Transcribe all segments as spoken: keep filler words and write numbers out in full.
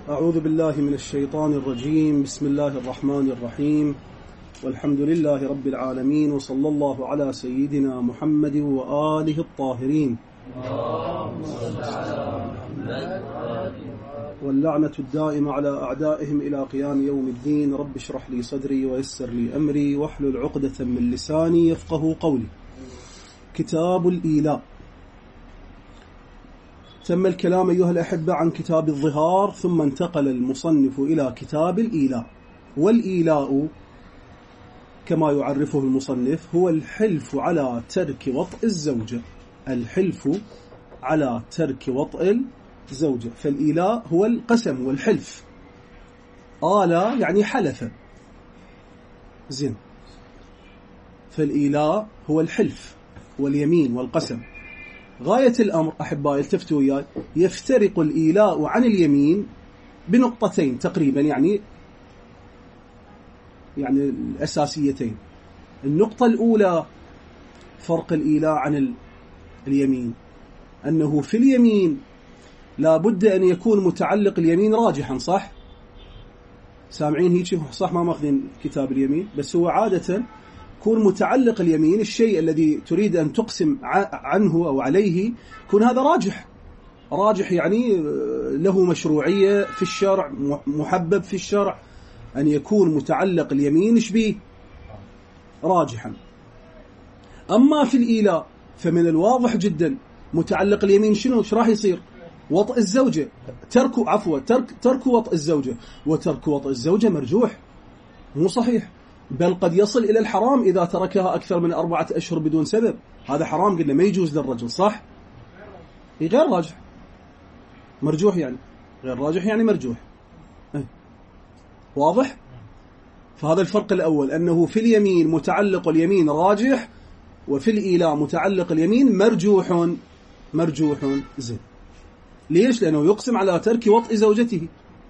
أعوذ بالله من الشيطان الرجيم. بسم الله الرحمن الرحيم، والحمد لله رب العالمين، وصلى الله على سيدنا محمد وآله الطاهرين، واللعنة الدائمة على أعدائهم إلى قيام يوم الدين. رب اشرح لي صدري ويسر لي أمري واحلل عقدة من لساني يفقه قولي. كتاب الإيلاء. تم الكلام أيها الأحبة عن كتاب الظهار، ثم انتقل المصنف إلى كتاب الإيلاء. والإيلاء كما يعرفه المصنف هو الحلف على ترك وطء الزوجة. الحلف على ترك وطء الزوجة، فالإيلاء هو القسم والحلف. آلا يعني حلف، زين. فالإيلاء هو الحلف واليمين والقسم. غاية الأمر أحبائي التفتوا وياي، يفترق الإيلاء عن اليمين بنقطتين تقريبا، يعني يعني الأساسيتين. النقطة الأولى فرق الإيلاء عن اليمين، أنه في اليمين لا بد أن يكون متعلق اليمين راجحا، صح؟ سامعين هيك صح؟ ما ماخذين كتاب اليمين، بس هو عادة يكون متعلق اليمين، الشيء الذي تريد أن تقسم عنه أو عليه يكون هذا راجح. راجح يعني له مشروعية في الشرع، محبب في الشرع، أن يكون متعلق اليمين شبيه راجحا. أما في الإيلاء فمن الواضح جدا متعلق اليمين شنو؟ ايش راح يصير؟ وطء الزوجة، ترك عفوا ترك ترك وطء الزوجة، وترك وطء الزوجة مرجوح، مو صحيح، بل قد يصل إلى الحرام إذا تركها أكثر من أربعة أشهر بدون سبب. هذا حرام، قلنا ما يجوز للرجل، صح؟ غير راجح، مرجوح يعني غير راجح يعني مرجوح. اه. واضح؟ فهذا الفرق الأول، أنه في اليمين متعلق اليمين راجح، وفي الإيلاء متعلق اليمين مرجوح. مرجوح زين. ليش؟ لأنه يقسم على ترك وطء زوجته.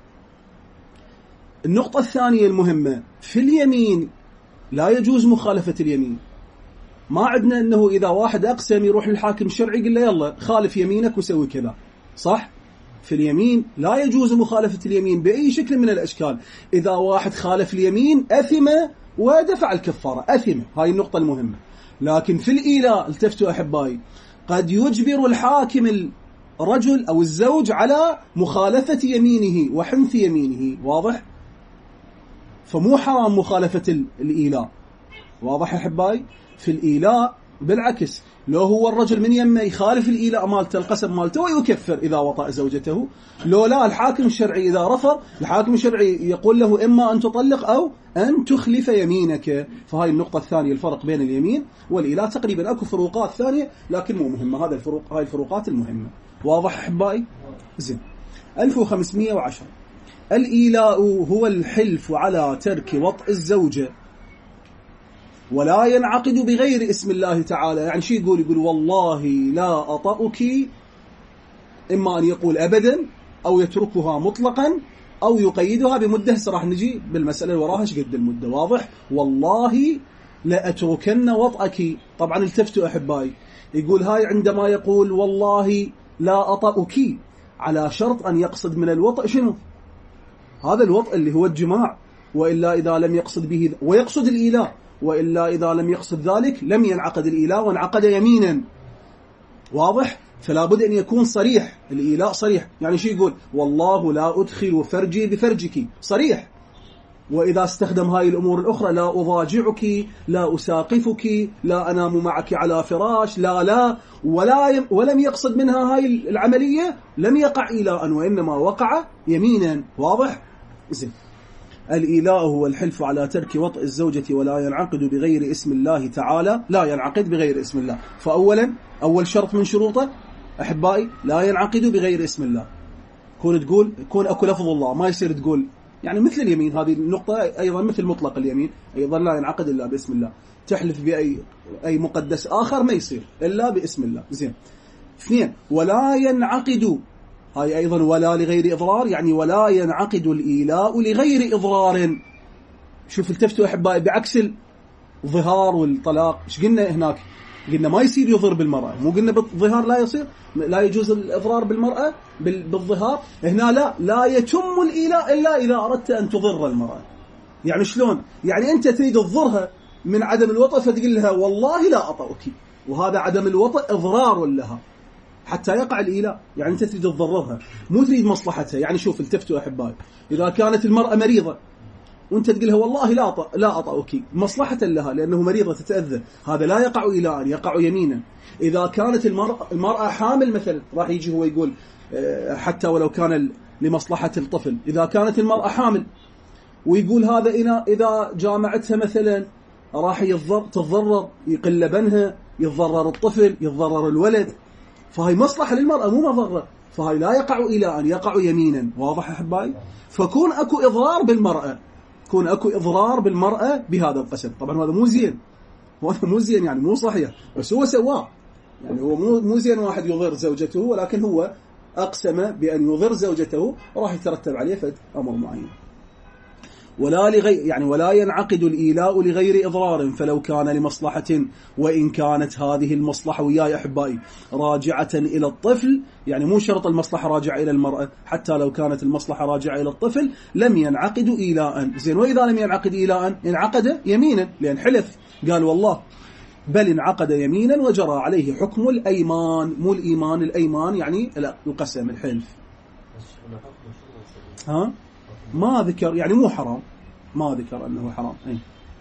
النقطة الثانية المهمة، في اليمين لا يجوز مخالفة اليمين. ما عندنا أنه إذا واحد أقسم يروح للحاكم الشرعي يقول له يلا خالف يمينك وسوي كذا، صح؟ في اليمين لا يجوز مخالفة اليمين بأي شكل من الأشكال. إذا واحد خالف اليمين أثم ودفع الكفارة، أثم. هاي النقطة المهمة. لكن في الإيلاء التفتوا أحبائي، قد يجبر الحاكم الرجل أو الزوج على مخالفة يمينه وحنث يمينه. واضح؟ فمو حرام مخالفة الإيلاء. واضح أحبائي؟ في الإيلاء بالعكس، لو هو الرجل من يمه يخالف الإيلاء مالته القسم مالته ويكفر إذا وطأ زوجته. لو لا، الحاكم الشرعي إذا رفض، الحاكم الشرعي يقول له إما أن تطلق أو أن تخلف يمينك. فهاي النقطة الثانية، الفرق بين اليمين والإيلاء. تقريبا أكو فروقات ثانية لكن مو مهمة، هذا الفروق، هاي الفروقات المهمة. واضح أحبائي؟ زين. ألف وخمسمائة وعشرة. الإيلاء هو الحلف على ترك وطء الزوجة، ولا ينعقد بغير اسم الله تعالى. يعني شي يقول؟ يقول والله لا أطأك، إما أن يقول أبدا أو يتركها مطلقا أو يقيدها بمدة. راح نجي بالمسألة وراها ايش قد المدة. واضح؟ والله لا أتركن وطأك. طبعا التفتوا أحبائي، يقول هاي عندما يقول والله لا أطأك على شرط أن يقصد من الوطأ شنو؟ هذا الوطء اللي هو الجماع، وإلا إذا لم يقصد به ويقصد الإيلاء، وإلا إذا لم يقصد ذلك لم ينعقد الإيلاء وانعقد يمينا. واضح؟ فلا بد أن يكون صريح الإيلاء، صريح. يعني شو يقول؟ والله لا أدخل فرجي بفرجك، صريح. وإذا استخدم هاي الأمور الأخرى، لا أضاجعك، لا أساقفك، لا أنام معك على فراش، لا لا ولا يم ولم يقصد منها هاي العملية، لم يقع إيلاء وإنما وقع يمينا. واضح؟ زين. الإيلاء هو الحلف على ترك وطء الزوجة، ولا ينعقد بغير اسم الله تعالى. لا ينعقد بغير اسم الله. فأولا أول شرط من شروطه أحبائي، لا ينعقد بغير اسم الله. كون تقول كون أكو لفظ الله، ما يصير تقول يعني مثل اليمين. هذه النقطة أيضا مثل مطلق اليمين، أيضا لا ينعقد إلا باسم الله. تحلف بأي أي مقدس آخر ما يصير إلا باسم الله. زين. اثنين، ولا ينعقد، هاي أيضا ولا لغير إضرار، يعني ولا ينعقد الإيلاء لغير إضرار. شوف التفتوا أحبائي، بعكس الظهار والطلاق. ايش قلنا هناك؟ قلنا ما يصير يضر بالمرأة، مو قلنا بالظهار لا يصير، لا يجوز الإضرار بالمرأة بالظهار. هنا لا لا يتم الإيلاء إلا إذا أردت أن تضر المرأة. يعني شلون؟ يعني أنت تريد تضرها من عدم الوطأ فتقول لها والله لا أطأك، وهذا عدم الوطأ إضرار لها حتى يقع الإيلاء. يعني أنت تريد تضررها مو تريد مصلحتها. يعني شوف التفتوا أحبائي، إذا كانت المرأة مريضة وأنت تقول لها والله لا أطأ لا أطأك مصلحة لها لأنه مريضة تتأذى، هذا لا يقع إيلاء، يقع يمينا. إذا كانت المرأة المرأة حامل مثلا، راح يجي هو يقول حتى ولو كان لمصلحة الطفل، إذا كانت المرأة حامل ويقول هذا إنا إذا جامعتها مثلا راح يضر تضرر، يقل لبنها، يتضرر الطفل، يتضرر الولد، فهي مصلحة للمرأة مو مضرة، فهي لا يقع إيلاء، يقع يمينا. واضح أحبائي؟ فكون أكو إضرار بالمرأة، كون أكو إضرار بالمرأة بهذا القسم، طبعا هذا مو زين، هذا مو زين يعني مو صحيح، بس هو سواه. يعني هو مو مو زين واحد يضر زوجته، ولكن هو أقسم بأن يضر زوجته، راح يترتب عليه فد أمر معين. ولا لغير يعني ولا ينعقد الإيلاء لغير إضرار، فلو كان لمصلحة، وإن كانت هذه المصلحة وياي أحبائي راجعة إلى الطفل، يعني مو شرط المصلحة راجعة إلى المرأة، حتى لو كانت المصلحة راجعة إلى الطفل لم ينعقد إيلاء. زين، وإذا لم ينعقد إيلاء انعقد يمينا، لأن حلف قال والله، بل انعقد يمينا وجرى عليه حكم الأيمان، مو الإيمان، الأيمان يعني القسم الحلف. ها ما ذكر يعني مو حرام، ما ذكر أنه حرام. أي.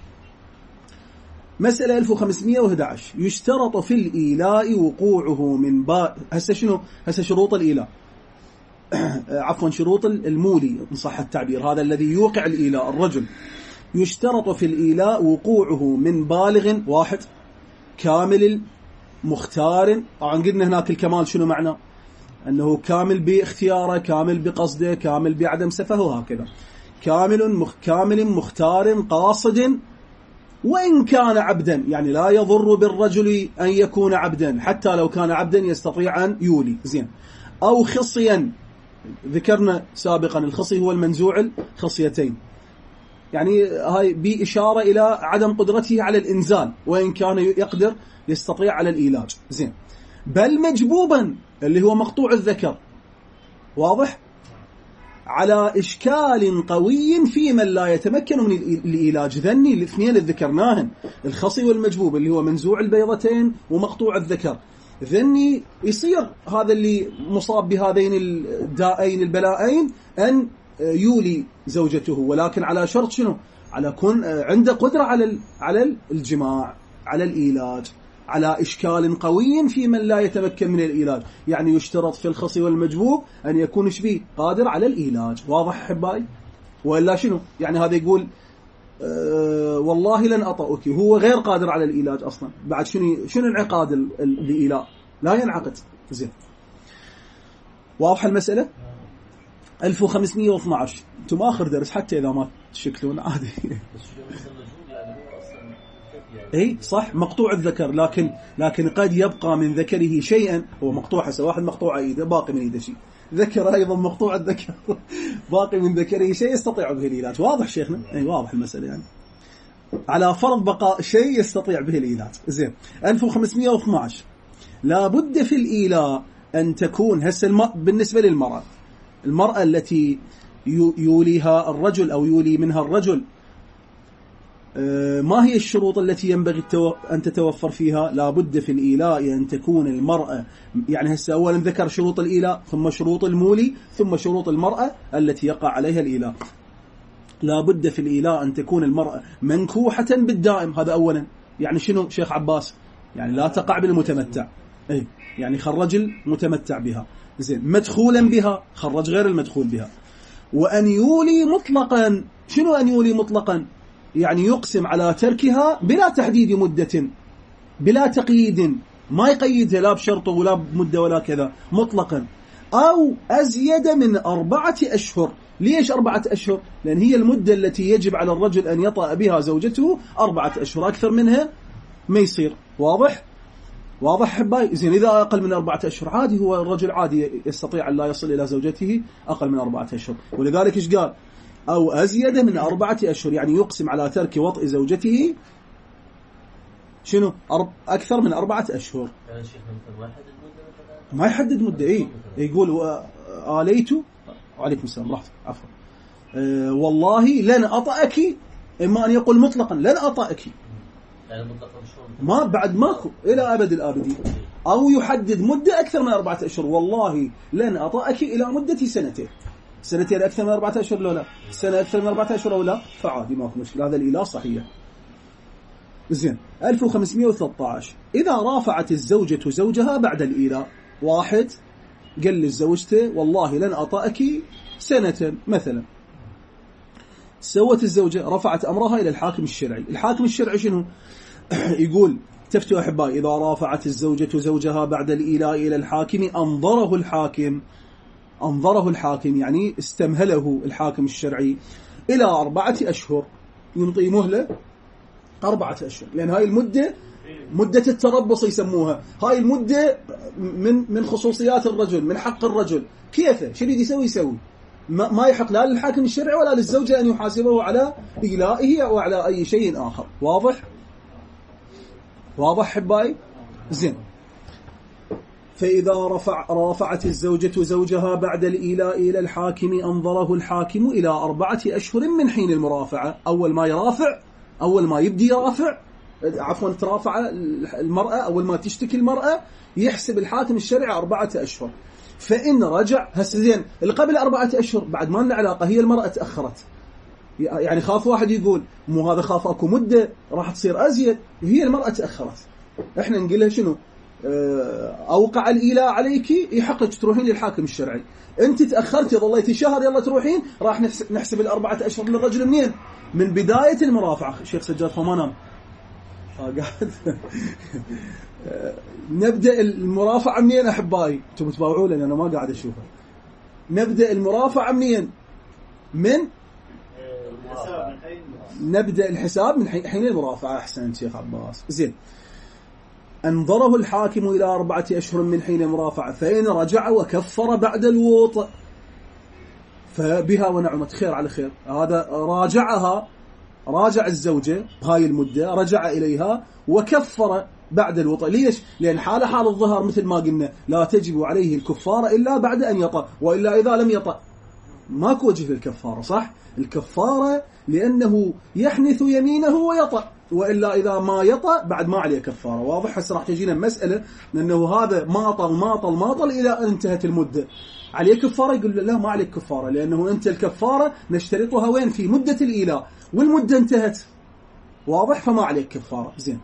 مسألة ألف وخمسمائة وأحد عشر، يشترط في الإيلاء وقوعه من باء. هسه شنو؟ هسه شروط الإيلاء عفوا شروط المولي إن صح التعبير، هذا الذي يوقع الإيلاء الرجل. يشترط في الإيلاء وقوعه من بالغ واحد كامل مختار. طبعا قلنا هناك الكمال شنو معنى؟ أنه كامل باختياره، كامل بقصده، كامل بعدم سفه، وهكذا. كامل مخ كامل مختار قاصد، وإن كان عبدا، يعني لا يضر بالرجل أن يكون عبدا، حتى لو كان عبدا يستطيع أن يولي. زين. أو خصيا، ذكرنا سابقا الخصي هو المنزوع الخصيتين، يعني هاي بإشارة إلى عدم قدرته على الإنزال، وإن كان يقدر يستطيع على الإيلاج. زين. بل مجبوبا اللي هو مقطوع الذكر، واضح؟ على إشكال قوي في من لا يتمكن من الإيلاج. ذني الاثنين اللي ذكرناهن، الخصي والمجبوب اللي هو منزوع البيضتين ومقطوع الذكر، ذني يصير هذا اللي مصاب بهذين الدائين البلائين أن يولي زوجته، ولكن على شرط شنو؟ على كون عنده قدرة على على الجماع، على الإيلاج، على إشكال قوي في من لا يتمكن من الإيلاج. يعني يشترط في الخصي والمجبوب أن يكون شبيه قادر على الإيلاج. واضح أحبائي؟ وإلا شنو؟ يعني هذا يقول أه والله لن أطأك، هو غير قادر على الإيلاج أصلا، بعد شنو شنو انعقاد الإيلاء؟ لا ينعقد. زين، واضح المسألة؟ ألف وخمسمائة واثني عشر، أنتم آخر درس حتى إذا ما تشكلون عادي. اي صح، مقطوع الذكر، لكن لكن قد يبقى من ذكره شيئا. هو مقطوع هسه واحد مقطوع ايده، باقي من ايده شيء، ذكر ايضا مقطوع الذكر باقي من ذكره شيء يستطيع به العلاج. واضح شيخنا؟ اي واضح المسألة، يعني على فرض بقاء شيء يستطيع به العلاج. زين. ألف وخمسمائة واثني عشر، لا بد في الإيلاء أن تكون هسه الم... بالنسبة للمرأة، المرأة التي يوليها الرجل أو يولي منها الرجل، ما هي الشروط التي ينبغي أن تتوفر فيها؟ لا بد في الإيلاء أن تكون المرأة، يعني هسه أولا ذكر شروط الإيلاء، ثم شروط المولي، ثم شروط المرأة التي يقع عليها الإيلاء. لا بد في الإيلاء أن تكون المرأة منكوحة بالدائم، هذا أولا. يعني شنو شيخ عباس؟ يعني لا تقع بالمتمتع، أي يعني خرج المتمتع بها. زين. مدخولا بها، خرج غير المدخول بها. وأن يولي مطلقا، شنو أن يولي مطلقا؟ يعني يقسم على تركها بلا تحديد مدة، بلا تقييد، ما يقيدها لا بشرط ولا بمدة ولا كذا، مطلقا. أو أزيد من أربعة أشهر. ليش أربعة أشهر؟ لأن هي المدة التي يجب على الرجل أن يطأ بها زوجته، أربعة أشهر، أكثر منها ما يصير. واضح؟ واضح حباي؟ زين. إذا أقل من أربعة أشهر عادي، هو الرجل عادي يستطيع أن لا يصل إلى زوجته أقل من أربعة أشهر. ولذلك إيش قال؟ أو أزيد من أربعة أشهر، يعني يقسم على ترك وطء زوجته شنو أرب... أكثر من أربعة أشهر. يعني شيخ مثل واحد المدة ما يحدد مدة. إيه يقول آليت وعليكم السلام راحت عفوا أه والله لن أطأك، إما أن يقول مطلقا لن أطأك يعني مطلقا ما بعد ماكو إلى أبد الآبدين، أو يحدد مدة أكثر من أربعة أشهر، والله لن أطأك إلى مدة سنتين. سنتين أكثر من أربعة أشهر لو لا، سنة أكثر من أربعة أشهر أو لا، فعادي ماكو مشكلة، هذا الإله صحيح. زين ألف وخمسمائة وثلاثة عشر إذا رافعت الزوجة زوجها بعد الإله، واحد قال للزوجته والله لن أطأك سنة مثلا، سوت الزوجة رفعت أمرها إلى الحاكم الشرعي. الحاكم الشرعي شنو يقول؟ تفتوا أحبائي إذا رافعت الزوجة زوجها بعد الإله إلى الحاكم أنظره الحاكم، أنظره الحاكم يعني استمهله الحاكم الشرعي إلى أربعة أشهر، ينطي مهلة أربعة أشهر، لأن هاي المدة مدة التربص يسموها، هاي المدة من من خصوصيات الرجل، من حق الرجل، كيفه شو يريد يسوي يسوي، ما, ما يحق لا للحاكم الشرعي ولا للزوجة أن يحاسبه على إيلائه أو على أي شيء آخر. واضح؟ واضح حباي؟ زين. فإذا رفع رافعت الزوجة زوجها بعد الإيلاء إلى الحاكم أنظره الحاكم إلى أربعة أشهر من حين المرافعة. أول ما يرافع، أول ما يبدي يرافع، عفوا ترافع المرأة، أول ما تشتكي المرأة يحسب الحاكم الشرعي أربعة أشهر. فإن رجع هسه زين اللي قبل أربعة أشهر بعد ما لنا علاقة، هي المرأة تأخرت، يعني خاف واحد يقول مو هذا خاف أكو مدة راح تصير أزيد، وهي المرأة تأخرت، إحنا نقول لها شنو أوقع الإيلاء عليك يحقك تروحين للحاكم الشرعي، أنت تأخرتي ظليتي شهر يلا تروحين، راح نحسب الأربعة أشهر للرجل منين؟ من بداية المرافعة. شيخ سجاد فمانام قاعد نبدأ المرافعة منين أحبائي؟ أنتم تتابعوا لأن أنا ما قاعد أشوفها. نبدأ المرافعة منين؟ من نبدأ الحساب من حين المرافعة. أحسن شيخ عباس. زين. أنظره الحاكم إلى أربعة أشهر من حين المرافعة، فإن رجع وكفر بعد الوطء فبها ونعمت، خير على خير. هذا راجعها، راجع الزوجة بهاي المدة، رجع إليها وكفر بعد الوطء. ليش؟ لأن حال حال الظهر مثل ما قلنا لا تجب عليه الكفارة إلا بعد أن يطأ، وإلا إذا لم يطأ ماكو وجه للكفارة. صح؟ الكفارة لأنه يحنث يمينه ويطأ، وإلا إذا ما يطأ بعد ما عليه كفارة. واضح؟ هسه راح تجينا مسألة لأنه هذا ماطل ماطل ماطل إلى أن انتهت المدة، عليه كفارة؟ يقول لا ما عليك كفارة، لأنه أنت الكفارة نشترطها وين؟ في مدة الإيلاء، والمدة انتهت. واضح؟ فما عليك كفارة. زين.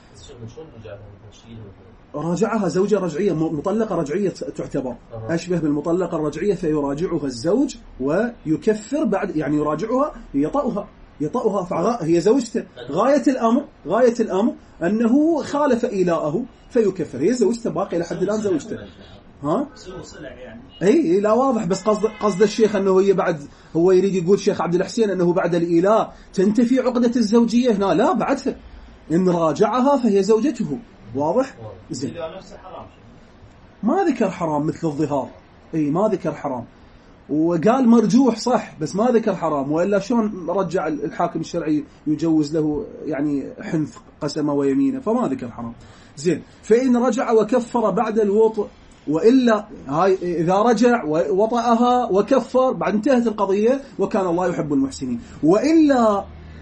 راجعها زوجة رجعية مطلقة رجعية تعتبر أشبه بالمطلقة الرجعية، فيراجعها الزوج ويكفر بعد، يعني يراجعها يطأها يطأها فهي زوجته. غاية الأمر غاية الأمر أنه خالف إيلاءه فيكفر، هي زوجته باقي لحد الآن زوجته. ها؟ يعني. أي لا واضح، بس قصد قصد الشيخ أنه هي بعد، هو يريد يقول شيخ عبد الحسين أنه بعد الإيلاء تنتفي عقدة الزوجية هنا، لا بعدها إن راجعها فهي زوجته. واضح؟ زين. ما ذكر حرام مثل الظهار، اي ما ذكر حرام، وقال مرجوح صح بس ما ذكر حرام، وإلا شلون رجع الحاكم الشرعي يجوز له يعني حنث قسمه ويمينه؟ فما ذكر حرام. زين. فإن رجع وكفر بعد الوطء، وإلا هاي إذا رجع وطأها وكفر بعد انتهت القضية، وكان الله يحب المحسنين. وإلا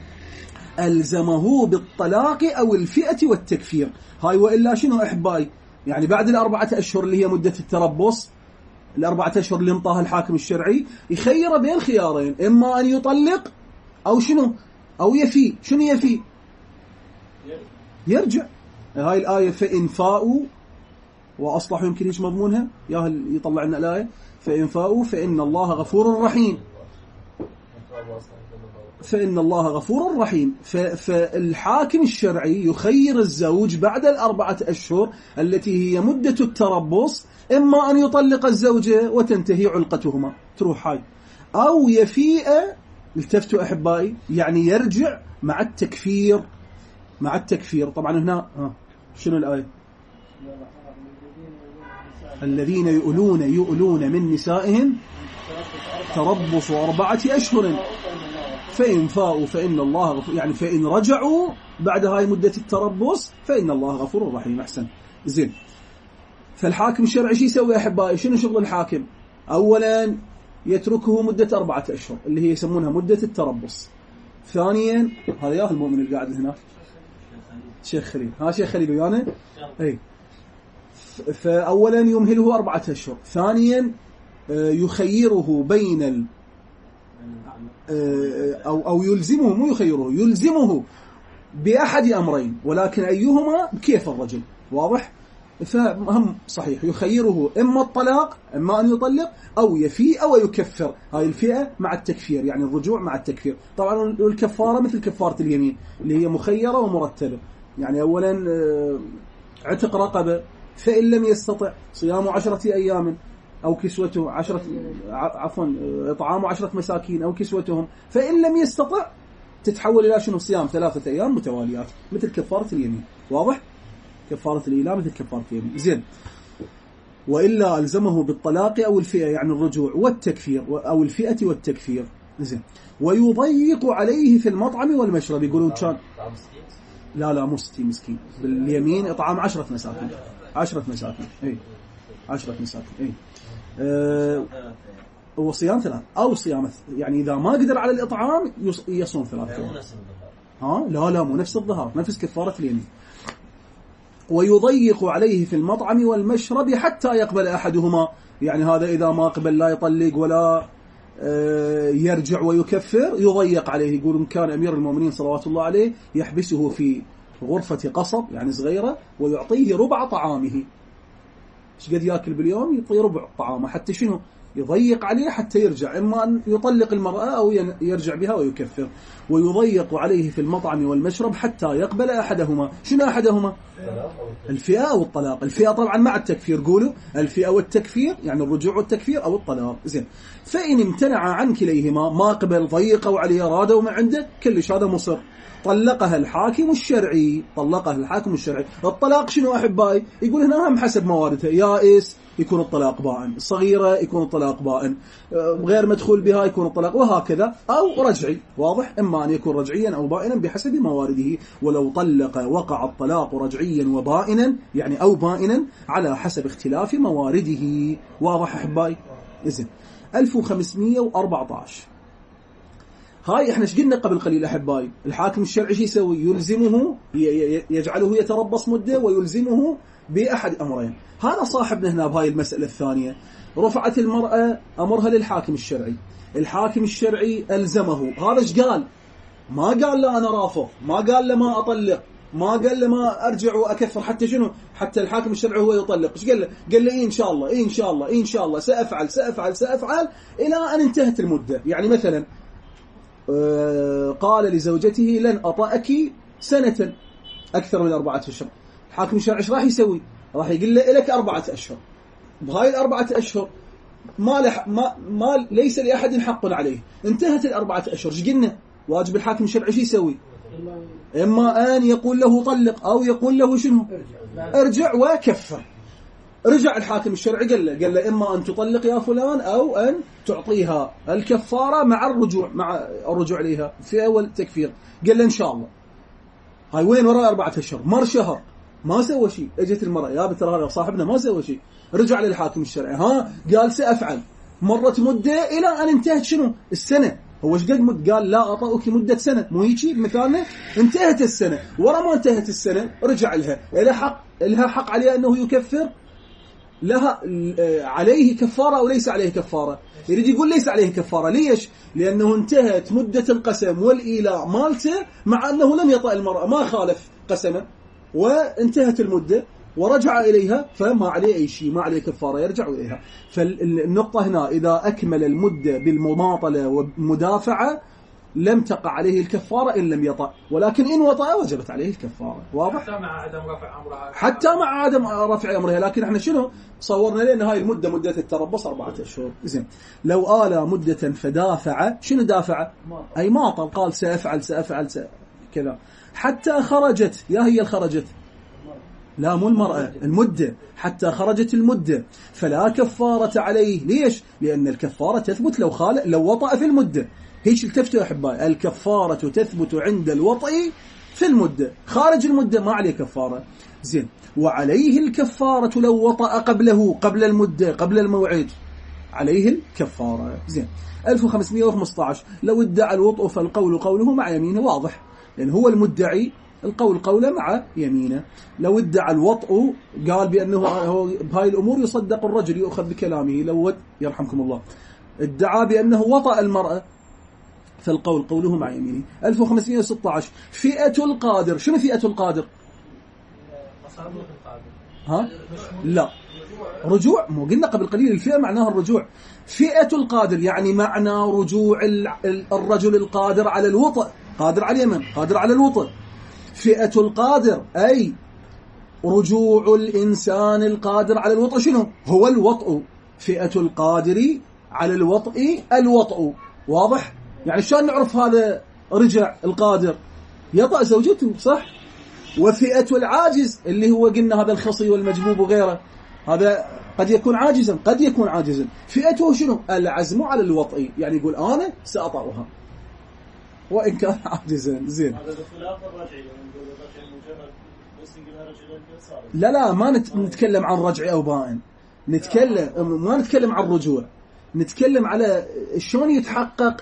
ألزمه بالطلاق أو الفئة والتكفير. هاي وإلا شنو أحبائي؟ يعني بعد الأربعة أشهر اللي هي مدة التربص، الأربعة أشهر اللي انطاها الحاكم الشرعي، يخير بين خيارين، إما أن يطلق أو شنو؟ أو يفي. شنو يفي؟ يرجع. هاي الآية فإن فاؤوا وأصلحوا، يمكن يجي مضمونها يا يطلع لنا الآية فإن فاؤوا فإن الله غفور رحيم، فإن الله غفور رحيم. فالحاكم الشرعي يخير الزوج بعد الأربعة أشهر التي هي مدة التربص، إما أن يطلق الزوجة وتنتهي علقتهما تروح هاي، أو يفيء. التفتوا أحبائي يعني يرجع مع التكفير، مع التكفير. طبعا هنا ها شنو الآية؟ الذين يؤلون يؤلون من نسائهم تربص أربعة أشهر فإن فاؤوا فإن الله غفور، يعني فإن رجعوا بعد هاي مدة التربص فإن الله غفور رحيم. أحسن. زين. فالحاكم الشرعي شو يسوي أحبائي؟ شنو شغل الحاكم؟ أولا يتركه مدة أربعة أشهر اللي هي يسمونها مدة التربص. ثانيا هذا ياه المؤمن اللي قاعد هناك شيخ خليل، ها شيخ خليل ويانا. أي. فأولا يمهله أربعة أشهر. ثانيا يخيره بين ال أو أو يلزمه، مو يخيره، يلزمه بأحد أمرين، ولكن أيهما بكيف الرجل. واضح؟ فهم صحيح يخيره إما الطلاق، إما أن يطلق، أو يفيء أو يكفر. هاي الفئة مع التكفير، يعني الرجوع مع التكفير. طبعا الكفارة مثل كفارة اليمين اللي هي مخيرة ومرتبة. يعني أولا عتق رقبة، فإن لم يستطع صيام عشرة أيام أو كسوته عشرة عفوا إطعام عشرة مساكين أو كسوتهم، فإن لم يستطع تتحول إلى شنو؟ صيام ثلاثة أيام متواليات مثل كفارة اليمين. واضح؟ كفارة الإيلاء مثل كفارة اليمين. زين. وإلا ألزمه بالطلاق أو الفئة، يعني الرجوع والتكفير، أو الفئة والتكفير. زين. ويضيق عليه في المطعم والمشرب. يقولون كان لا لا مو ستين مسكين، باليمين إطعام عشرة مساكين. عشرة مساكين. أي عشرة مساكين. أي أه وصيام ثلاث أو صيام، يعني إذا ما قدر على الإطعام يصوم ثلاث. ها لا لا مو نفس الظهر، نفس كفارة اليمين. ويضيق عليه في المطعم والمشرب حتى يقبل أحدهما، يعني هذا إذا ما قبل لا يطلق ولا يرجع ويكفر يضيق عليه. يقول إن كان أمير المؤمنين صلوات الله عليه يحبسه في غرفة قصب يعني صغيرة ويعطيه ربع طعامه. ايش قد يأكل باليوم؟ يعطيه ربع طعامه. حتى شنو؟ يضيق عليه حتى يرجع، إما أن يطلق المرأة أو يرجع بها ويكفر. ويضيق عليه في المطعم والمشرب حتى يقبل أحدهما. شنو أحدهما؟ الفئة أو الطلاق. الفئة طبعا مع التكفير، قولوا الفئة والتكفير، يعني الرجوع والتكفير أو الطلاق. زين. فإن امتنع عن كليهما، ما قبل، ضيقوا عليه، رادوا ما عنده، كلش هذا مصر، طلقها الحاكم الشرعي. طلقها الحاكم الشرعي. الطلاق شنو أحبائي؟ يقول هنا هم حسب مواردها. يائس يكون الطلاق بائن، صغيرة يكون الطلاق بائن، غير مدخول بها يكون الطلاق، وهكذا. أو رجعي. واضح؟ إما أن يكون رجعيا أو بائنا بحسب موارده. ولو طلق وقع الطلاق رجعيا وبائنا، يعني أو بائنا على حسب اختلاف موارده. واضح أحبائي؟ إذن ألف وخمسمائة وأربعة عشر. هاي احنا ايش قلنا قبل قليل أحبائي؟ الحاكم الشرعي شو يسوي؟ يلزمه، يجعله يتربص مدة ويلزمه بأحد أمرين. هذا صاحبنا هنا بهاي المسألة الثانية. رفعت المرأة أمرها للحاكم الشرعي، الحاكم الشرعي ألزمه. هذا ايش قال؟ ما قال له أنا رافض، ما قال له ما أطلق، ما قال له ما أرجع وأكفر. حتى شنو؟ حتى الحاكم الشرعي هو يطلق. ايش قال له؟ قال له إيه إن شاء الله، إيه إن شاء الله، إيه إن شاء الله، سأفعل سأفعل سأفعل إلى أن انتهت المدة. يعني مثلا قال لزوجته لن أطأك سنة أكثر من أربعة أشهر. الحاكم الشرعي ايش راح يسوي؟ راح يقول له لك أربعة أشهر. بهاي الأربعة أشهر ما لح ما ما ليس لأحد حق عليه. انتهت الأربعة أشهر. ايش قلنا؟ واجب الحاكم الشرعي شو يسوي؟ إما أن يقول له طلق أو يقول له شنو؟ ارجع وكفر. رجع الحاكم الشرعي قال له قال له إما أن تطلق يا فلان أو أن تعطيها الكفارة مع الرجوع مع الرجوع لها في أول تكفير. قال له إن شاء الله. هاي وين وراء أربعة أشهر؟ مر شهر ما سوى شيء. اجت المرأة يا بترى هذا صاحبنا ما سوى شيء. رجع للحاكم الشرعي، ها قال سأفعل. مرت مدة إلى أن انتهت شنو؟ السنة. هو ايش قد مد؟ قال لا أطأك مدة سنة، مو هيك مثالنا؟ انتهت السنة. ورا ما انتهت السنة رجع لها، لها حق، لها حق عليها أنه يكفر، لها عليه كفارة أو ليس عليه كفارة؟ يريد يقول ليس عليه كفارة. ليش؟ لأنه انتهت مدة القسم والإيلاء مالته مع أنه لم يطأ المرأة، ما خالف قسمه وانتهت المدة ورجع إليها، فما عليه أي شيء، ما عليه كفارة، يرجع إليها. فالنقطة هنا إذا أكمل المدة بالمماطلة والمدافعة لم تقع عليه الكفارة إن لم يطأ، ولكن إن وطأ وجبت عليه الكفارة. واضح؟ حتى مع عدم رفع أمرها. حتى مع عدم رفع أمرها. لكن احنا شنو صورنا لأن هاي المدة مدة التربص أربعة أشهر. زين. لو آل مدة فدافع، شنو دافع؟ أي ماطل، قال سأفعل سأفعل سأ... كذا حتى خرجت. يا هي الخرجت؟ لا مو المرأة، المدة. حتى خرجت المدة فلا كفارة عليه. ليش؟ لأن الكفارة تثبت لو خال لو وطأ في المدة. هيش التفتوا يا أحبائي، الكفارة تثبت عند الوطئ في المدة. خارج المدة ما عليه كفارة. زين. وعليه الكفارة لو وطأ قبله، قبل المدة، قبل الموعد، عليه الكفارة. زين. ألف وخمسمائة وخمسة عشر لو ادعى الوطء فالقول قوله مع يمينه. واضح، لأن هو المدعي، القول قوله مع يمينه. لو ادعى الوطء قال بأنه هو بهاي الأمور يصدق الرجل يؤخذ بكلامه. لو يرحمكم الله ادعى بأنه وطأ المرأة فالقول قوله مع يمينه. ألف وخمسمائة وستة عشر فئة القادر. شنو فئة القادر؟ ها؟ لا، رجوع. مو قلنا قبل قليل الفئة معناها الرجوع. فئة القادر يعني معنى رجوع الرجل القادر على الوطء، قادر على اليمن، قادر على الوطء. فئة القادر أي رجوع الإنسان القادر على الوطء. شنو هو الوطء؟ فئة القادر على الوطء الوطء. واضح؟ يعني شلون نعرف هذا رجع القادر؟ يطأ زوجته، صح؟ وفئة العاجز اللي هو قلنا هذا الخصي والمجبوب وغيره، هذا قد يكون عاجزا، قد يكون عاجزا. فئته شنو؟ العزم على الوطء، يعني يقول أنا سأطأها وإن كان عاجزا. زين. هذا خلاف الرجعي، نقول الرجعي مجرد بس يقولها رجل صار. لا لا، ما نتكلم عن رجعي أو بائن، نتكلم ما نتكلم عن الرجوع، نتكلم على شلون يتحقق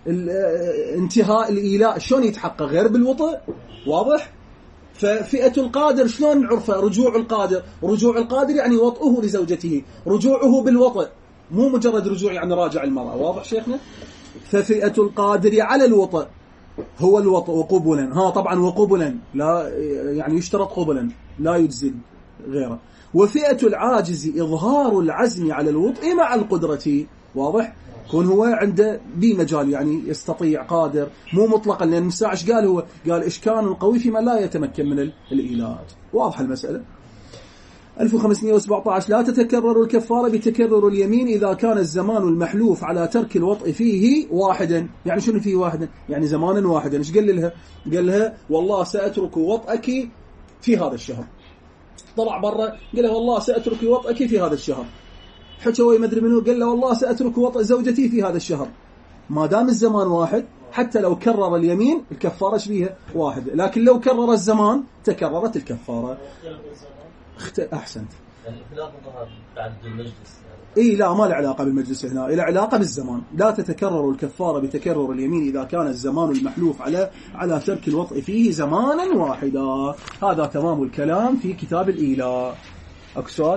انتهاء الإيلاء، شلون يتحقق غير بالوطء. واضح؟ ففئة القادر شلون نعرفه؟ رجوع القادر، رجوع القادر يعني وطئه لزوجته، رجوعه بالوطء، مو مجرد رجوع يعني راجع المرأة. واضح شيخنا؟ ففئة القادر على الوطء هو الوطء وقبلا. ها طبعا وقبلا، لا يعني يشترط قبلا، لا يجزي غيره. وفئة العاجز إظهار العزم على الوطء مع القدرة. واضح؟ كون هو عنده بمجال يعني يستطيع، قادر، مو مطلقا، لأن المساعش قال هو قال إشكان القوي فيما لا يتمكن من الإيلاد. واضح المسألة. ألف وخمسمائة وسبعة عشر لا تتكرر الكفارة بتكرر اليمين إذا كان الزمان المحلوف على ترك الوطء فيه واحدا. يعني شنو فيه واحدا؟ يعني زمانا واحدا. إيش قال لها؟ قال لها والله سأترك وطئك في هذا الشهر. طلع برا قال لها والله سأترك وطئك في هذا الشهر. حكوا ما ادري منو قال له والله سأترك وطئ زوجتي في هذا الشهر. ما دام الزمان واحد، حتى لو كرر اليمين الكفارة فيها واحد، لكن لو كرر الزمان تكررت الكفارة. اخت... أحسنت. يعني خلاف الظهر بعد المجلس. إيه لا، ما له علاقة بالمجلس هنا، إلى علاقة بالزمان. لا تتكرر الكفارة بتكرر اليمين إذا كان الزمان المحلوف على على ترك الوطء فيه زمانا واحدا. هذا تمام الكلام في كتاب الإيلاء. أكو سؤال؟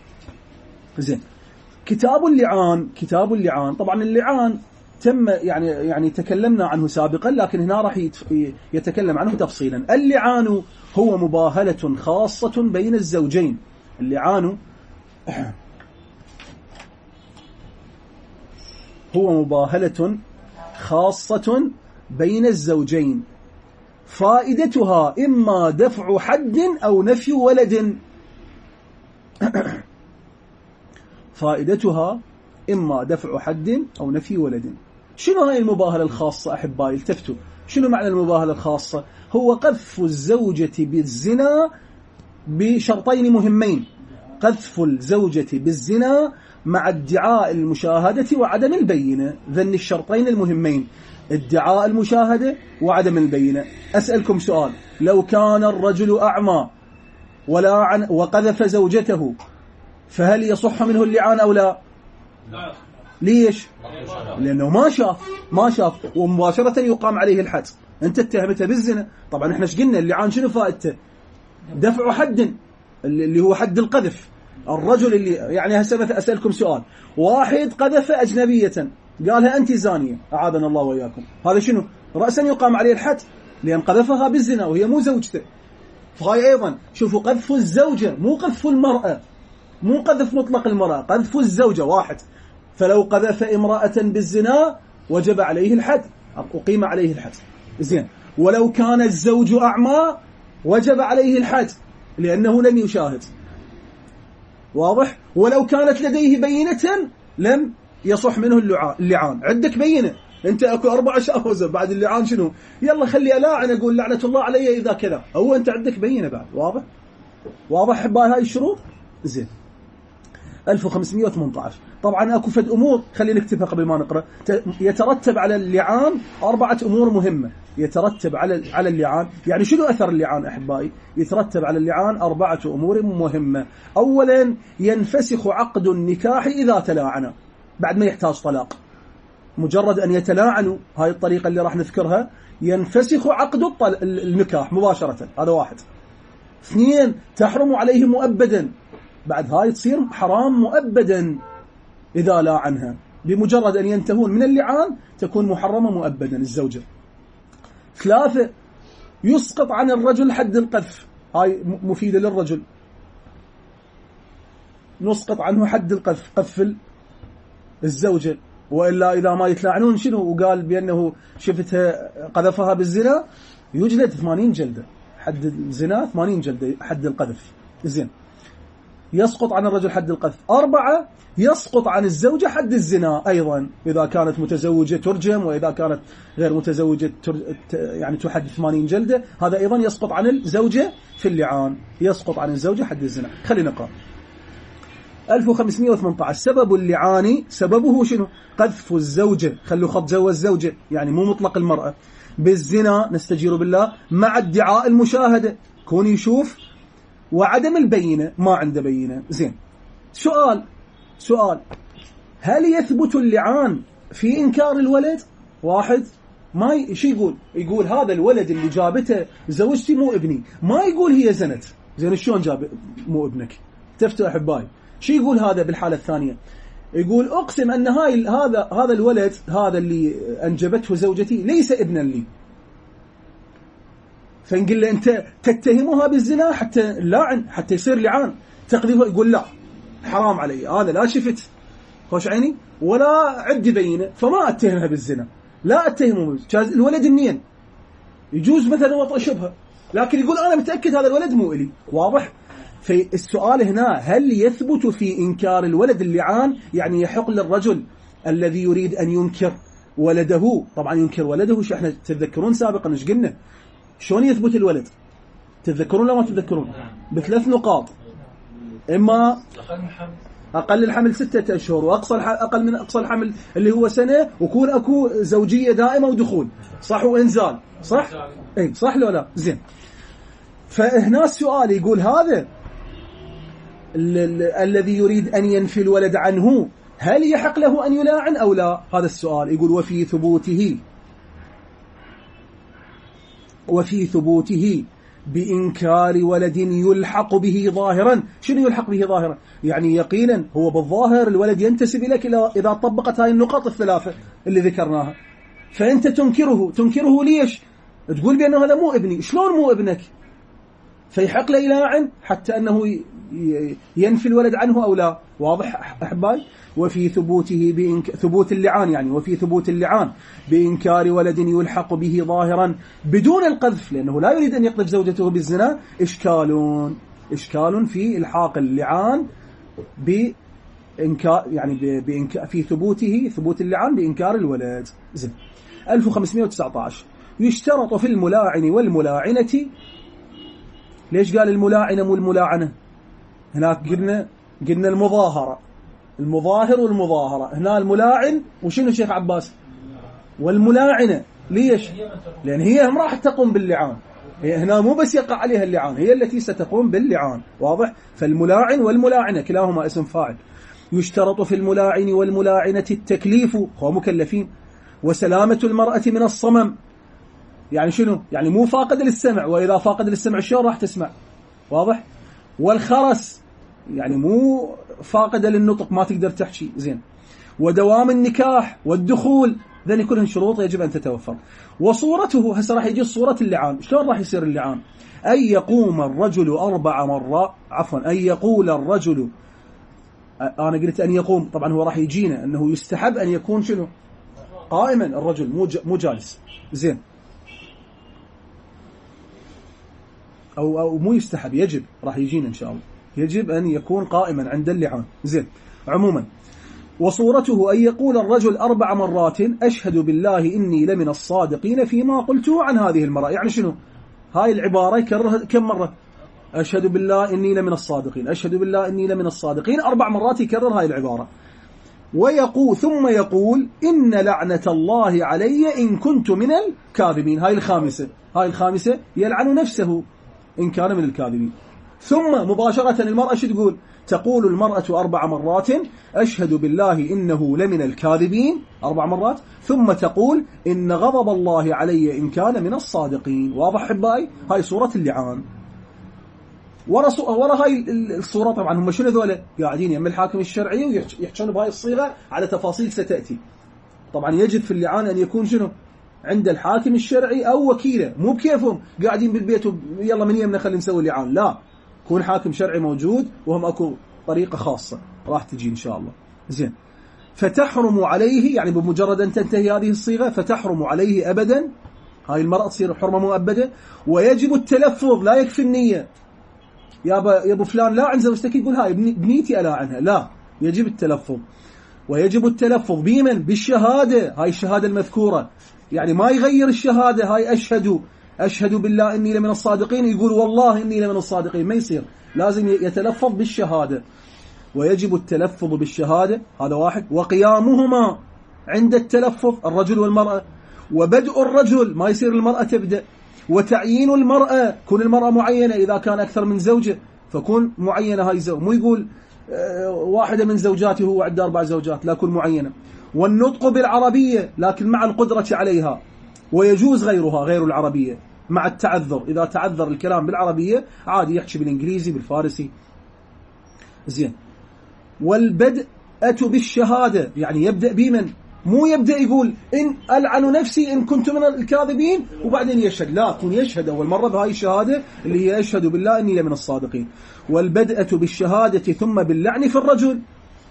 زين. كتاب اللعان. كتاب اللعان طبعا اللعان تم يعني يعني تكلمنا عنه سابقا، لكن هنا راح يتكلم عنه تفصيلا. اللعان هو مباهلة خاصة بين الزوجين. اللعان هو مباهلة خاصة بين الزوجين، فائدتها إما دفع حد أو نفي ولد. فائدتها إما دفع حد أو نفي ولد. شنو هاي المباهلة الخاصة أحبائي؟ التفتوا شنو معنى المباهلة الخاصة؟ هو قذف الزوجة بالزنا بشرطين مهمين: قذف الزوجة بالزنا مع ادعاء المشاهدة وعدم البينة. ذن الشرطين المهمين: ادعاء المشاهدة وعدم البينة. أسألكم سؤال: لو كان الرجل أعمى ولا عن وقذف زوجته فهل يصح منه اللعان أو لا؟ لا. ليش؟ لأنه ما شاف ما شاف ومباشرة يقام عليه الحد. أنت اتهمته بالزنا. طبعا احنا ايش قلنا؟ اللعان شنو فائدته؟ دفع حد اللي هو حد القذف. الرجل اللي يعني هسه أسألكم سؤال: واحد قذف أجنبية قالها أنت زانية، أعاذنا الله وإياكم، هذا شنو؟ رأسا يقام عليه الحد لأن قذفها بالزنا وهي مو زوجته. فهاي أيضا شوفوا قذف الزوجة مو قذف المرأة، مو قذف مطلق المرأة، قذف الزوجة واحد. فلو قذف امرأة بالزنا وجب عليه الحد، أقيم عليه الحد. زين. ولو كان الزوج أعمى وجب عليه الحد لأنه لم يشاهد. واضح؟ ولو كانت لديه بينة لم يصح منه اللعان. عندك بينة، أنت أكو أربعة شافوزة بعد اللعان شنو؟ يلا خلي ألاعن أقول لعنة الله علي إذا كذا، أو أنت عندك بينة بعد. واضح؟ واضح حباي هاي الشروط؟ زين. ألف وخمسمائة وثمانية عشر. طبعا أكو فد أمور خلينا نكتبها قبل ما نقرأ. يترتب على اللعان أربعة أمور مهمة. يترتب على على اللعان، يعني شنو أثر اللعان أحبائي؟ يترتب على اللعان أربعة أمور مهمة. أولا ينفسخ عقد النكاح إذا تلاعنا، بعد ما يحتاج طلاق، مجرد أن يتلاعنوا هاي الطريقة اللي راح نذكرها ينفسخ عقد النكاح مباشرة. هذا واحد. اثنين تحرم عليه مؤبدا، بعد هاي تصير حرام مؤبدا إذا لا عنها، بمجرد أن ينتهون من اللعان تكون محرمة مؤبدا الزوجة. ثلاثة يسقط عن الرجل حد القذف، هاي مفيدة للرجل، نسقط عنه حد القذف، قذف الزوجة. وإلا إذا ما يتلاعنون شنو؟ وقال بأنه شفتها قذفها بالزنا يجلد ثمانين جلدة، حد الزنا ثمانين جلدة حد القذف. زين، يسقط عن الرجل حد القذف. أربعة يسقط عن الزوجة حد الزنا أيضا، إذا كانت متزوجة ترجم، وإذا كانت غير متزوجة يعني تحد ثمانين جلدة. هذا أيضا يسقط عن الزوجة في اللعان، يسقط عن الزوجة حد الزنا. خلينا نقرأ ألف وخمسمائة وثمانية عشر. سبب اللعان سببه شنو؟ قذف الزوجة، خلوا خط جوا الزوجة، يعني مو مطلق المرأة، بالزنا نستجير بالله مع ادعاء المشاهدة، كون يشوف، وعدم البينة، ما عنده بينة. زين، سؤال سؤال هل يثبت اللعان في إنكار الولد؟ واحد ما ي... شو يقول؟ يقول هذا الولد اللي جابته زوجتي مو ابني، ما يقول هي زنت. زين، شلون جاب مو ابنك؟ تفتوا أحبائي، شو يقول هذا بالحالة الثانية؟ يقول أقسم أن هاي هذا هذا الولد هذا اللي أنجبته زوجتي ليس ابنا لي. فنقول له أنت تتهمها بالزنا حتى لاعن، حتى يصير لعان، تقذفه. يقول لا، حرام علي، هذا لا شفت خوش عيني ولا عندي بينه، فما أتهمها بالزنا، لا أتهمه. الولد منين؟ يجوز مثلا وطأ شبهه، لكن يقول أنا متأكد هذا الولد مو إلي. واضح؟ فالسؤال هنا هل يثبت في إنكار الولد اللعان؟ يعني يحق للرجل الذي يريد أن ينكر ولده، طبعا ينكر ولده، شو احنا تتذكرون سابقا ايش قلنا؟ شلون يثبت الولد؟ تتذكرون لا ما تتذكرون؟ بثلاث نقاط. إما أقل الحمل ستة أشهر، وأقصى أقل من أقصى الحمل اللي هو سنة، ويكون أكو زوجية دائمة ودخول، صح؟ وإنزال، صح؟ إيه صح لو لا؟ زين. فهنا السؤال يقول هذا الذي يريد أن ينفي الولد عنه هل يحق له أن يلاعن أو لا؟ هذا السؤال. يقول وفي ثبوته وفي ثبوته بإنكار ولد يلحق به ظاهرا. شنو يلحق به ظاهرا؟ يعني يقينا هو بالظاهر الولد ينتسب إليك إذا طبقت هاي النقاط الثلاثة اللي ذكرناها، فأنت تنكره. تنكره ليش؟ تقول بأنه هذا مو ابني. شلون مو ابنك؟ فيحق له يلاعن حتى أنه ينفي الولد عنه أو لا. واضح أحبائي؟ وفي ثبوته بإنك... ثبوت اللعان، يعني وفي ثبوت اللعان بإنكار ولد يلحق به ظاهرا بدون القذف، لأنه لا يريد أن يقذف زوجته بالزنا، إشكال إشكال في إلحاق اللعان بإنكار، يعني بإنك... في ثبوته ثبوت اللعان بإنكار الولد. زين. ألف وخمسمائة وتسعة عشر. يشترط في الملاعن والملاعنة. ليش قال الملاعنة والملاعنة؟ هناك قلنا قلنا المظاهرة، المظاهر والمظاهرة. هنا الملاعن وشنو شيخ عباس؟ والملاعنة. ليش؟ لأن هي هم راح تقوم باللعان، هي هنا مو بس يقع عليها اللعان، هي التي ستقوم باللعان. واضح؟ فالملاعن والملاعنة كلاهما اسم فاعل. يشترط في الملاعن والملاعنة التكليف، هو مكلفين، وسلامة المرأة من الصمم. يعني شنو؟ يعني مو فاقد للسمع، وإذا فاقد للسمع شلون راح تسمع؟ واضح؟ والخرس، يعني مو فاقدة للنطق، ما تقدر تحكي. زين. ودوام النكاح والدخول، ذني كلهن شروط يجب أن تتوفر. وصورته، هسه راح يجي صورة اللعان. شلون راح يصير اللعان؟ أن يقوم الرجل أربع مرات، عفوا أن يقول الرجل، أنا قلت أن يقوم، طبعا هو راح يجينا أنه يستحب أن يكون شنو؟ قائما الرجل، مو مو جالس. زين. أو أو مو يستحب، يجب، راح يجينا إن شاء الله، يجب أن يكون قائما عند اللعان. زين. عموما وصورته أن يقول الرجل أربع مرات أشهد بالله إني لمن الصادقين فيما قلته عن هذه المرأة. يعني شنو؟ هاي العبارة يكررها كم مرة؟ أشهد بالله إني لمن الصادقين، أشهد بالله إني لمن الصادقين، أربع مرات يكرر هاي العبارة. ويقول ثم يقول إن لعنة الله علي إن كنت من الكاذبين. هاي الخامسة، هاي الخامسة يلعن نفسه إن كان من الكاذبين. ثم مباشرة المرأة شو تقول؟ تقول المرأة أربع مرات أشهد بالله إنه لمن الكاذبين، أربع مرات، ثم تقول إن غضب الله علي إن كان من الصادقين. واضح حباي؟ هاي صورة اللعان. ورا ورا هاي الصورة طبعا هم شنو ذولا؟ قاعدين يم الحاكم الشرعي ويحكون بهاي الصيغة على تفاصيل ستأتي. طبعا يجب في اللعان أن يكون شنو؟ عند الحاكم الشرعي أو وكيله، مو بكيفهم قاعدين بالبيت ويلا من يمنا خلي نسوي اللعان، لا، يكون حاكم شرعي موجود وهم أكو طريقة خاصة راح تجي إن شاء الله. زين. فتحرم عليه، يعني بمجرد أن تنتهي هذه الصيغة فتحرم عليه أبدا، هاي المرأة تصير حرمة مؤبدة. ويجب التلفظ، لا يكفي النية. يا أبا يا أبو فلان لا عن زوجتك يقول هاي بنيتي ألا عنها، لا، يجب التلفظ. ويجب التلفظ بمن؟ بالشهادة، هاي الشهادة المذكورة، يعني ما يغير الشهادة، هاي أشهد أشهد بالله إني لمن الصادقين يقول والله إني لمن الصادقين، ما يصير، لازم يتلفظ بالشهادة. ويجب التلفظ بالشهادة، هذا واحد. وقيامهما عند التلفظ الرجل والمرأة. وبدء الرجل، ما يصير المرأة تبدأ. وتعيين المرأة، كون المرأة معينة، إذا كان أكثر من زوجة فكون معينة هاي زوج، مو يقول أه واحدة من زوجاته هو عنده أربع زوجات، لا، كون معينة. والنطق بالعربية لكن مع القدرة عليها، ويجوز غيرها غير العربية مع التعذر، إذا تعذر الكلام بالعربية عادي يحكي بالإنجليزي بالفارسي. زين. والبدء بالشهادة، يعني يبدأ بمن؟ مو يبدأ يقول إن ألعن نفسي إن كنت من الكاذبين وبعدين يشهد، لا، كون يشهد أول مرة بهاي الشهادة اللي هي أشهد بالله إني لمن الصادقين. والبدء بالشهادة ثم باللعن في الرجل.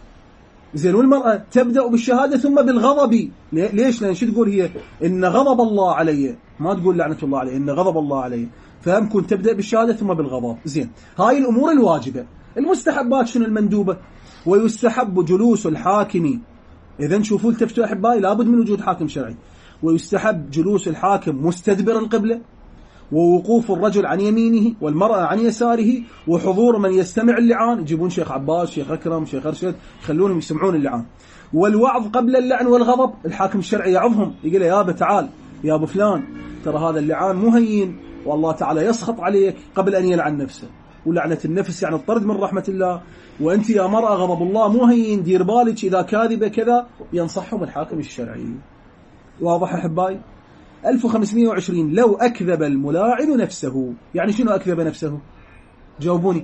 زين. والمرأة تبدأ بالشهادة ثم بالغضب. ليش؟ لأن شو تقول هي؟ إن غضب الله علي، ما تقول لعنة الله علي، إن غضب الله علي، فهم كون تبدأ بالشهادة ثم بالغضب. زين. هاي الأمور الواجبة. المستحبات شنو؟ المندوبة. ويستحب جلوس الحاكم، إذا شوفوا التفتوا أحبائي لابد من وجود حاكم شرعي. ويستحب جلوس الحاكم مستدبر القبلة، ووقوف الرجل عن يمينه والمرأة عن يساره، وحضور من يستمع اللعان، يجيبون شيخ عباس، شيخ أكرم، شيخ أرشد، يخلونهم يسمعون اللعان. والوعظ قبل اللعن والغضب، الحاكم الشرعي يعظهم، يقول يا أبا تعال يا أبو فلان ترى هذا اللعان مهين والله تعالى يسخط عليك، قبل أن يلعن نفسه. ولعنة النفس يعني الطرد من رحمة الله. وأنت يا مرأة غضب الله مهين، دير بالك إذا كاذبة كذا، ينصحهم الحاكم الشرعي. واضح أحبائي؟ ألف وخمسمائة وعشرين. لو أكذب الملاعن نفسه، يعني شنو أكذب نفسه؟ جاوبوني.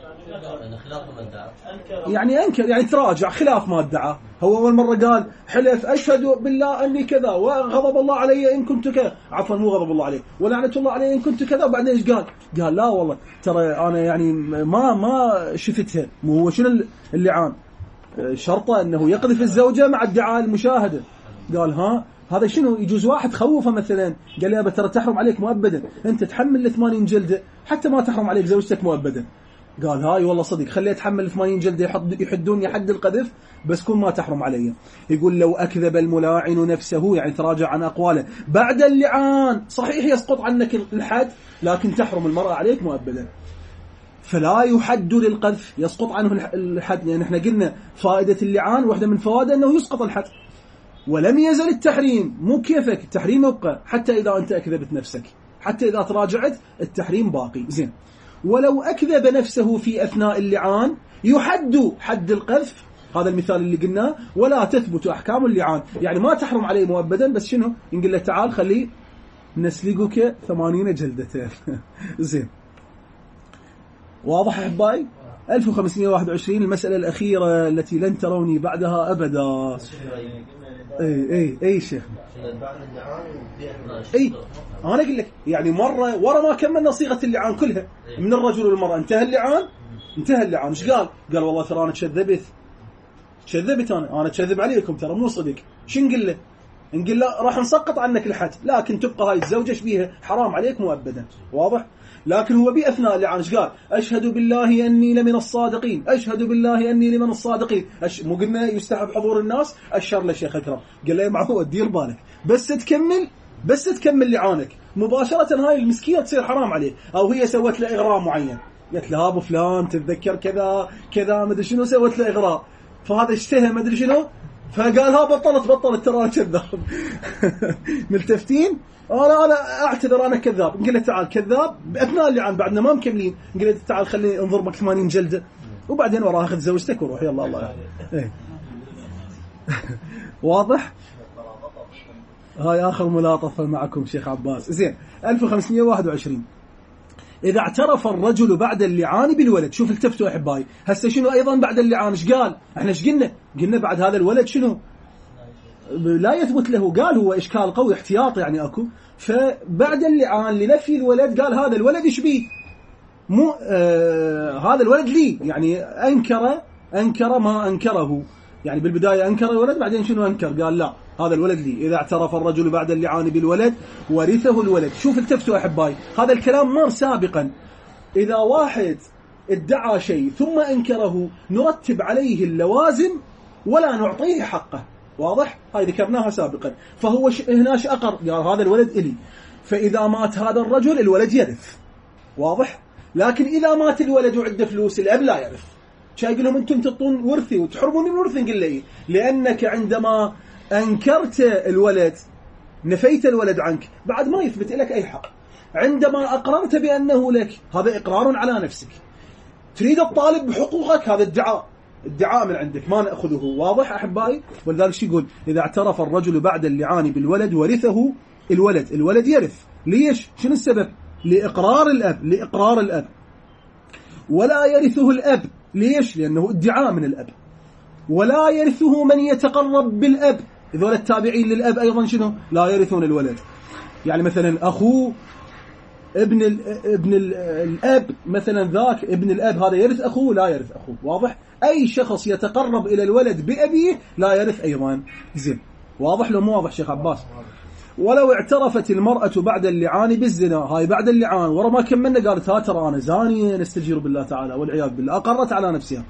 يعني أنكر، يعني تراجع خلاف ما ادعى. هو أول مرة قال حلف أشهد بالله أني كذا وغضب الله علي إن كنت كذا، عفوا مو غضب الله عليه، ولعنة الله علي إن كنت كذا، وبعدين إيش قال؟ قال لا والله ترى أنا يعني ما ما شفتها. مو هو شنو اللعان؟ شرطة أنه يقذف الزوجة مع ادعاء المشاهدة. قال ها هذا شنو؟ يجوز واحد خوفه مثلا قال لي أبا ترى تحرم عليك مؤبدا، أنت تحمل ثمانين جلدة حتى ما تحرم عليك زوجتك مؤبدا. قال هاي والله صدق خليه يتحمل ثمانين جلدة يحدوني حد القذف بس كون ما تحرم علي. يقول لو أكذب الملاعن نفسه، يعني تراجع عن أقواله بعد اللعان، صحيح يسقط عنك الحد لكن تحرم المرأة عليك مؤبدا. فلا يحد للقذف، يسقط عنه الحد، لأن احنا قلنا فائدة اللعان واحدة من فوائده أنه يسقط الحد. ولم يزل التحريم، مو كيفك التحريم يبقى حتى إذا أنت أكذبت نفسك، حتى إذا تراجعت التحريم باقي. زين. ولو أكذب نفسه في أثناء اللعان يحد حد القذف، هذا المثال اللي قلناه، ولا تثبت أحكام اللعان، يعني ما تحرم عليه مؤبدا، بس شنو؟ نقول له تعال خليه نسلقك ثمانين جلدتين. زين. واضح أحبائي؟ ألف وخمسمائة وواحد وعشرين. المسألة الأخيرة التي لن تروني بعدها أبدا. اي اي اي شيخ اي انا اقول لك يعني مره ورا ما كملنا صيغه اللعان كلها من الرجل والمراه، انتهى اللعان، انتهى اللعان. ايش قال؟ قال والله ترى انا كذبت كذبت انا انا كذب عليكم ترى مو صدق. شو نقول له؟ نقول له راح نسقط عنك الحد، لكن تبقى هاي الزوجه بيها حرام عليك مؤبدا. واضح؟ لكن هو بأثناء اللعان ايش قال؟ أشهد بالله أني لمن الصادقين، أشهد بالله أني لمن الصادقين. أش... مو قلنا يستحب حضور الناس؟ أشر للشيخ أكرم قال له معه دير بالك، بس تكمل بس تكمل لعانك مباشرة هاي المسكينة تصير حرام عليه، أو هي سوت له إغرام معين قلت له ابو فلان تتذكر كذا كذا ما ادري شنو، سويت له اغراء، فهذا اشتهى ما ادري شنو، فقال ها بطلت بطلت ترى كذاب. ملتفتين. انا انا اعتذر انا كذاب. قلت له تعال كذاب باثناء اللعان بعدنا ما مكملين، قلت له تعال خليني انضربك ثمانين جلده، وبعدين وراها اخذ زوجتك وروح يلا الله. ايه. واضح. هاي آخر ملاطفة معكم شيخ عباس. زين. ألف وخمسمائة وواحد وعشرين. إذا اعترف الرجل بعد اللعان بالولد، شوف التفتوا أحبائي، هسه شنو أيضا بعد اللعان إيش قال؟ إحنا إيش قلنا؟ قلنا بعد هذا الولد شنو؟ لا يثبت له، قال هو إشكال قوي احتياط يعني أكو، فبعد اللعان لنفي الولد قال هذا الولد إيش بيه؟ مو آه هذا الولد لي، يعني أنكر أنكر ما أنكره، يعني بالبداية أنكر الولد بعدين شنو أنكر؟ قال لا هذا الولد لي. إذا اعترف الرجل بعد اللعان بالولد ورثه الولد. شوف التفتوا أحبائي، هذا الكلام مر سابقا. إذا واحد ادعى شيء ثم أنكره نرتب عليه اللوازم ولا نعطيه حقه. واضح؟ هاي ذكرناها سابقا. فهو هناش أقر، قال هذا الولد إلي، فإذا مات هذا الرجل الولد يرث. واضح؟ لكن إذا مات الولد وعنده فلوس الأب لا يرث. شاي يقول لهم أنتم تعطون ورثي وتحرموني من ورثي؟ نقول لي لأنك عندما أنكرت الولد نفيت الولد عنك، بعد ما يثبت لك أي حق. عندما أقررت بأنه لك، هذا إقرار على نفسك. تريد الطالب بحقوقك، هذا ادعاء ادعاء من عندك ما نأخذه. واضح أحبائي؟ ولذلك شو يقول؟ إذا اعترف الرجل بعد اللعان بالولد ورثه الولد، الولد يرث. ليش؟ شنو السبب؟ لإقرار الأب، لإقرار الأب. ولا يرثه الأب. ليش؟ لأنه ادعاء من الأب. ولا يرثه من يتقرب بالأب، ذول التابعين للأب أيضا شنو؟ لا يرثون الولد. يعني مثلا أخوه ابن ال ابن ال الأب مثلا، ذاك ابن الأب هذا يرث أخوه؟ لا يرث أخوه. واضح؟ أي شخص يتقرب إلى الولد بأبيه لا يرث أيضا. زين. واضح لو مو واضح شيخ عباس؟ ولو اعترفت المرأة بعد اللعان بالزنا، هاي بعد اللعان ورا ما كملنا قالت ها ترى أنا زانية نستجير بالله تعالى والعياذ بالله، أقرت على نفسها.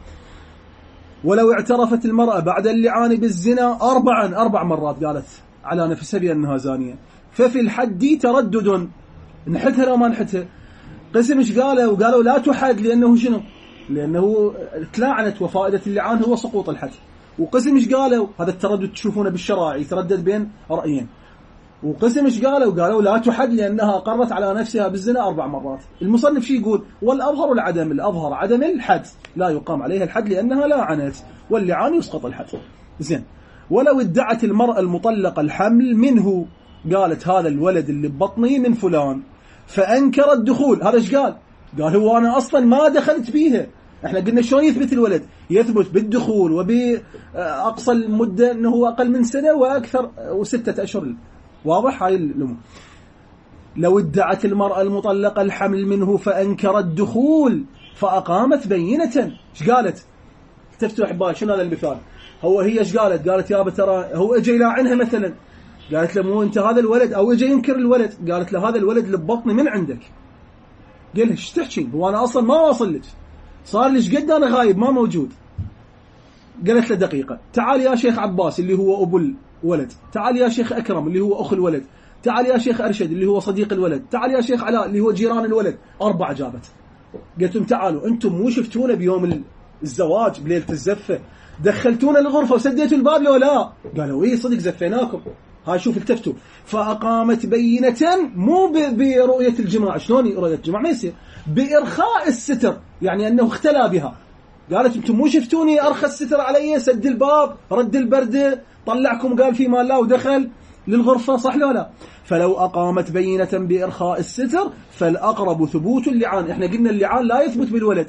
ولو اعترفت المرأة بعد اللعان بالزنا أربعا أربع مرات قالت على نفسها بأنها زانية، ففي الحد تردد، نحتها لو ما نحتها. قسم ايش قالوا؟ وقالوا لا تحد لأنه شنو؟ لأنه تلاعنت، وفائدة اللعان هو سقوط الحد. وقسم ايش قالوا؟ هذا التردد تشوفونه بالشرائع يتردد بين رأيين. وقسم ايش قالوا؟ قالوا لا تحد لأنها قرت على نفسها بالزنا أربع مرات. المصنف شي يقول؟ والأظهر العدم، الأظهر عدم الحد، لا يقام عليها الحد لأنها لاعنت، واللعان يسقط الحد. زين. ولو ادعت المرأة المطلقة الحمل منه، قالت هذا الولد اللي ببطني من فلان، فأنكر الدخول، هذا ايش قال؟ قال هو أنا أصلا ما دخلت بيها. احنا قلنا شلون يثبت الولد؟ يثبت بالدخول وبأقصى المدة أنه هو أقل من سنة وأكثر وستة أشهر. واضح هاي الأمور. لو ادعت المرأة المطلقة الحمل منه فأنكر الدخول فأقامت بينة، ايش قالت؟ تفتح بال شنو هذا المثال؟ هو هي ايش قالت؟ قالت يا ترى هو اجى يلاعنها مثلا، قالت له مو انت هذا الولد، او اجى ينكر الولد، قالت له هذا الولد اللي ببطني من عندك. قال ايش تحكي؟ هو انا اصلا ما واصل لك، صار لي ايش قد انا غايب ما موجود. قالت له دقيقة، تعال يا شيخ عباس اللي هو ابو الولد، تعال يا شيخ أكرم اللي هو أخو الولد، تعال يا شيخ أرشد اللي هو صديق الولد، تعال يا شيخ علاء اللي هو جيران الولد. أربعة جابت. قلت لهم تعالوا أنتم مو شفتونا بيوم الزواج بليلة الزفة دخلتونا الغرفة وسديتوا الباب لو لا؟ قالوا إيه صدق زفيناكم. هاي شوف التفتوا. فأقامت بينة مو برؤية الجماع. شلون رؤية الجماع؟ ما يصير. بإرخاء الستر، يعني أنه اختلى بها. قالت أنتم مو شفتوني أرخى الستر علي، سد الباب، رد البرد، طلعكم قال في مال لا ودخل للغرفة، صح لو لا؟ فلو أقامت بينة بإرخاء الستر فالأقرب ثبوت اللعان. إحنا قلنا اللعان لا يثبت بالولد.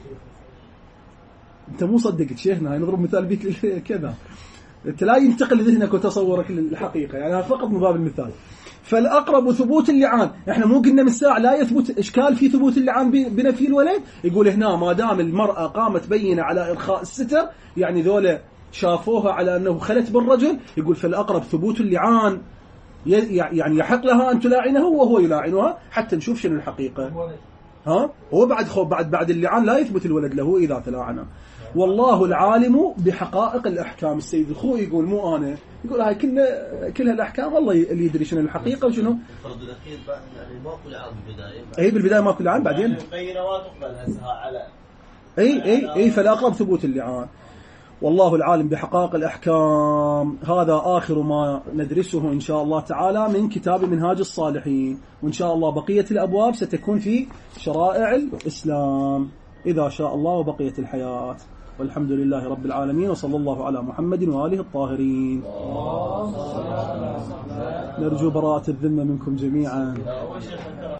أنت مو صدقت شيخنا، نضرب مثال بيك كذا، أنت لا ينتقل لذهنك وتصورك للحقيقة، يعني فقط من باب المثال. فالأقرب ثبوت اللعان. إحنا مو قلنا من الساعة لا يثبت إشكال في ثبوت اللعان بنفي الولد؟ يقول هنا ما دام المرأة قامت بينة على إرخاء الستر، يعني ذولا شافوها على أنه خلت بالرجل، يقول فالأقرب ثبوت اللعان، يعني يحق لها أن تلاعنه وهو يلاعنها حتى نشوف شنو الحقيقة. ها هو بعد خو بعد بعد اللعان لا يثبت الولد له إذا تلاعنه. والله العالم بحقائق الأحكام. السيد الخوي يقول مو أنا، يقول هاي كلها كلها الأحكام الله اللي يدري شنو الحقيقة وشنو. الفرض الأخير يعني ما كل عام بالبداية. أي بالبداية ما كل عام، بعدين بينة ما تقبل هسه على. أي أي أي فالأقرب ثبوت اللعان. والله العالم بحقائق الأحكام. هذا آخر ما ندرسه إن شاء الله تعالى من كتاب منهاج الصالحين، وإن شاء الله بقية الأبواب ستكون في شرائع الإسلام إذا شاء الله وبقية الحياة. والحمد لله رب العالمين، وصلى الله على محمد وآله الطاهرين. نرجو براءة الذمة منكم جميعا.